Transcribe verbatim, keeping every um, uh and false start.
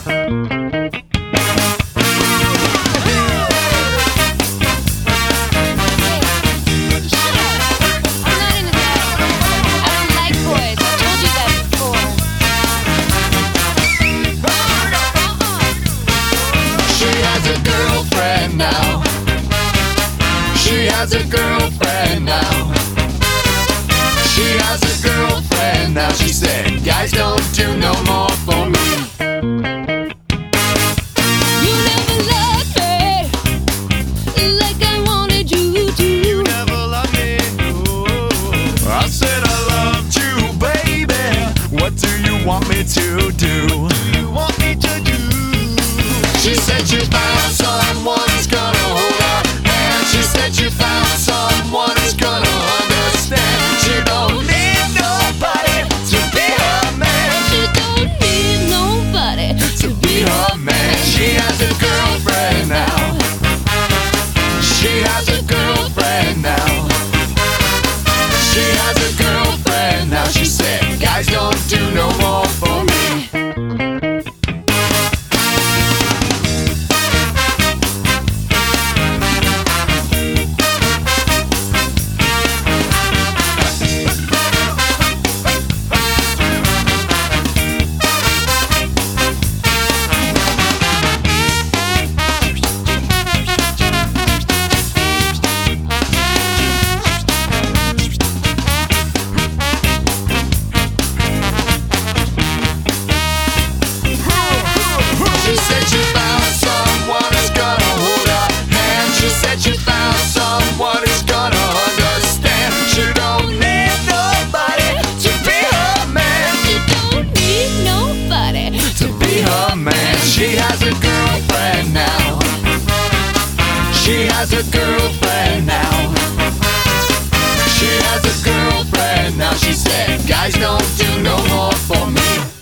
She has a girlfriend now. She has a girlfriend now. She said, guys don't do no more for me. You never loved me like I wanted you to. You never loved me, no. I said I loved you, baby. What do you want me to do? What do you want me to do? She said she found someone who's gonna hold her hand. She said she found someone who's gonna understand. She don't need nobody to be her man. She don't need nobody To be her man. She has a girlfriend now. She has a girlfriend now. She has a girlfriend now. She said, guys don't do no more for me. She said she found someone who's gonna hold her hand. She said she found someone who's gonna understand. She don't need nobody to be her man. She don't need nobody To be her man. She has a girlfriend now. She has a girlfriend now. She has a girlfriend now. She said, guys don't do no more for me.